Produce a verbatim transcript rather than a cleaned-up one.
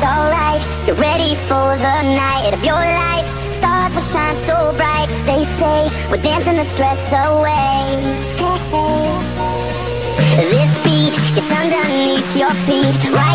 alright. Get ready for the night of your life. Stars will shine so bright. They say we're dancing the stress away. Hey, hey. This beat gets underneath your feet. Right